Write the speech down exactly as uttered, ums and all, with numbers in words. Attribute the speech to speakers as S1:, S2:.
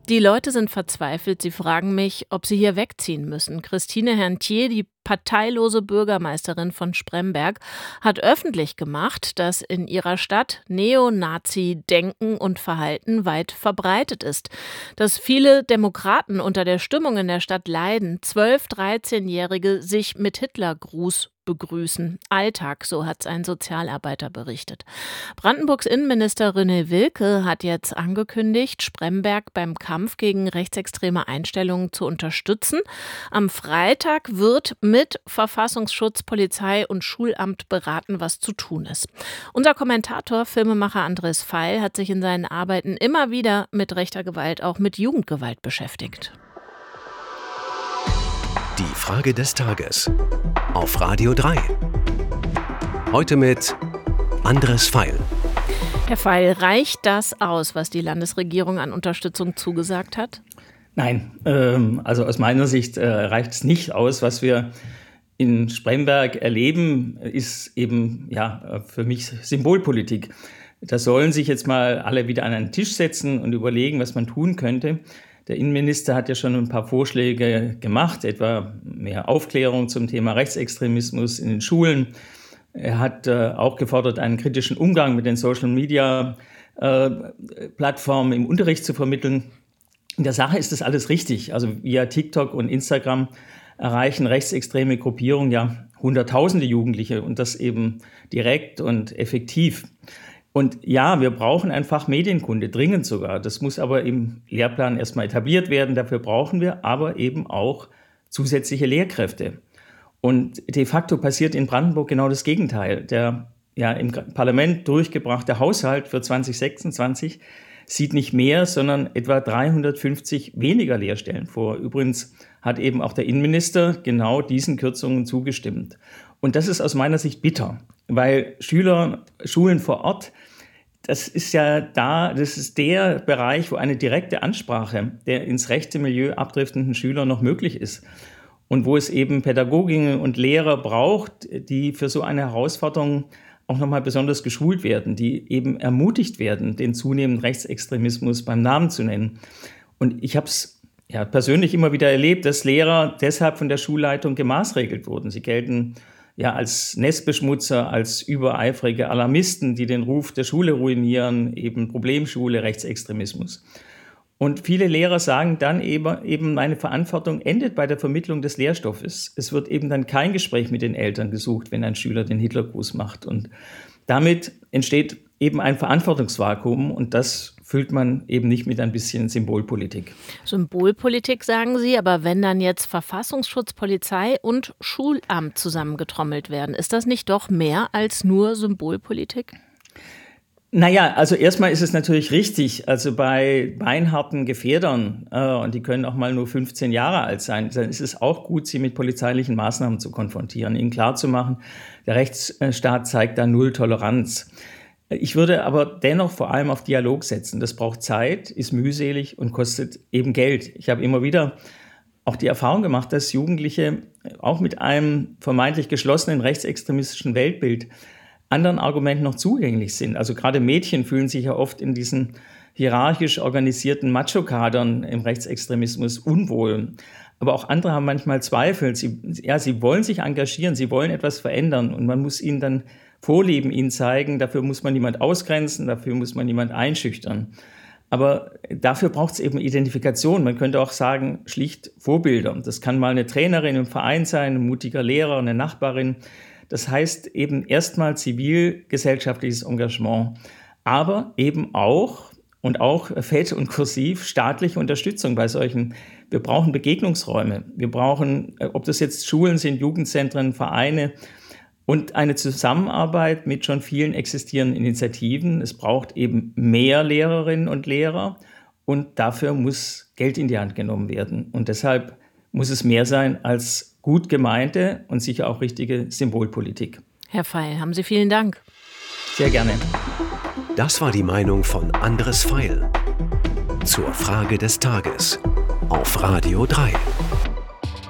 S1: Die Leute sind verzweifelt. Sie fragen mich, ob sie hier wegziehen müssen. Christine Herrntier, die parteilose Bürgermeisterin von Spremberg, hat öffentlich gemacht, dass in ihrer Stadt Neonazi-Denken und Verhalten weit verbreitet ist. Dass viele Demokraten unter der Stimmung in der Stadt leiden. Zwölf-, dreizehnjährige sich mit Hitlergruß begrüßen. Alltag, so hat es ein Sozialarbeiter berichtet. Brandenburgs Innenminister René Wilke hat jetzt angekündigt, Spremberg beim Kampf gegen rechtsextreme Einstellungen zu unterstützen. Am Freitag wird mit Verfassungsschutz, Polizei und Schulamt beraten, was zu tun ist. Unser Kommentator, Filmemacher Andres Feil, hat sich in seinen Arbeiten immer wieder mit rechter Gewalt, auch mit Jugendgewalt beschäftigt.
S2: Die Frage des Tages auf Radio drei. Heute mit Andres Feil.
S1: Herr Feil, reicht das aus, was die Landesregierung an Unterstützung zugesagt hat?
S3: Nein, ähm, also aus meiner Sicht äh, reicht es nicht aus. Was wir in Spremberg erleben, ist eben ja für mich Symbolpolitik. Da sollen sich jetzt mal alle wieder an einen Tisch setzen und überlegen, was man tun könnte. Der Innenminister hat ja schon ein paar Vorschläge gemacht, etwa mehr Aufklärung zum Thema Rechtsextremismus in den Schulen. Er hat äh, auch gefordert, einen kritischen Umgang mit den Social-Media-Plattformen äh, im Unterricht zu vermitteln. In der Sache ist das alles richtig. Also via TikTok und Instagram erreichen rechtsextreme Gruppierungen ja hunderttausende Jugendliche und das eben direkt und effektiv. Und ja, wir brauchen einfach Medienkunde, dringend sogar. Das muss aber im Lehrplan erstmal etabliert werden. Dafür brauchen wir aber eben auch zusätzliche Lehrkräfte. Und de facto passiert in Brandenburg genau das Gegenteil. Der ja im Parlament durchgebrachte Haushalt für zwanzig sechsundzwanzig sieht nicht mehr, sondern etwa dreihundertfünfzig weniger Lehrstellen vor. Übrigens hat eben auch der Innenminister genau diesen Kürzungen zugestimmt. Und das ist aus meiner Sicht bitter, weil Schüler, Schulen vor Ort, das ist ja da, das ist der Bereich, wo eine direkte Ansprache der ins rechte Milieu abdriftenden Schüler noch möglich ist. Und wo es eben Pädagoginnen und Lehrer braucht, die für so eine Herausforderung auch nochmal besonders geschult werden, die eben ermutigt werden, den zunehmenden Rechtsextremismus beim Namen zu nennen. Und ich habe es ja persönlich immer wieder erlebt, dass Lehrer deshalb von der Schulleitung gemaßregelt wurden. Sie gelten ja als Nestbeschmutzer, als übereifrige Alarmisten, die den Ruf der Schule ruinieren, eben Problemschule, Rechtsextremismus. Und viele Lehrer sagen dann eben, eben meine Verantwortung endet bei der Vermittlung des Lehrstoffes. Es wird eben dann kein Gespräch mit den Eltern gesucht, wenn ein Schüler den Hitlergruß macht. Und damit entsteht eben ein Verantwortungsvakuum und das füllt man eben nicht mit ein bisschen Symbolpolitik.
S1: Symbolpolitik, sagen Sie, aber wenn dann jetzt Verfassungsschutz, Polizei und Schulamt zusammengetrommelt werden, ist das nicht doch mehr als nur Symbolpolitik?
S3: Naja, also erstmal ist es natürlich richtig, also bei beinharten Gefährdern, äh, und die können auch mal nur fünfzehn Jahre alt sein, dann ist es auch gut, sie mit polizeilichen Maßnahmen zu konfrontieren, ihnen klarzumachen, der Rechtsstaat zeigt da null Toleranz. Ich würde aber dennoch vor allem auf Dialog setzen. Das braucht Zeit, ist mühselig und kostet eben Geld. Ich habe immer wieder auch die Erfahrung gemacht, dass Jugendliche auch mit einem vermeintlich geschlossenen rechtsextremistischen Weltbild anderen Argumenten noch zugänglich sind. Also gerade Mädchen fühlen sich ja oft in diesen hierarchisch organisierten Macho-Kadern im Rechtsextremismus unwohl. Aber auch andere haben manchmal Zweifel. Sie, ja, sie wollen sich engagieren, sie wollen etwas verändern und man muss ihnen dann vorleben, ihnen zeigen, dafür muss man niemand ausgrenzen, dafür muss man niemand einschüchtern. Aber dafür braucht es eben Identifikation. Man könnte auch sagen, schlicht Vorbilder. Das kann mal eine Trainerin im Verein sein, ein mutiger Lehrer, eine Nachbarin. Das heißt eben erstmal zivilgesellschaftliches Engagement, aber eben auch und auch fett und kursiv staatliche Unterstützung bei solchen. Wir brauchen Begegnungsräume. Wir brauchen, ob das jetzt Schulen sind, Jugendzentren, Vereine und eine Zusammenarbeit mit schon vielen existierenden Initiativen. Es braucht eben mehr Lehrerinnen und Lehrer und dafür muss Geld in die Hand genommen werden. Und deshalb muss es mehr sein als gut gemeinte und sicher auch richtige Symbolpolitik.
S1: Herr Feil, haben Sie vielen Dank.
S3: Sehr gerne.
S2: Das war die Meinung von Andres Feil zur Frage des Tages auf Radio drei.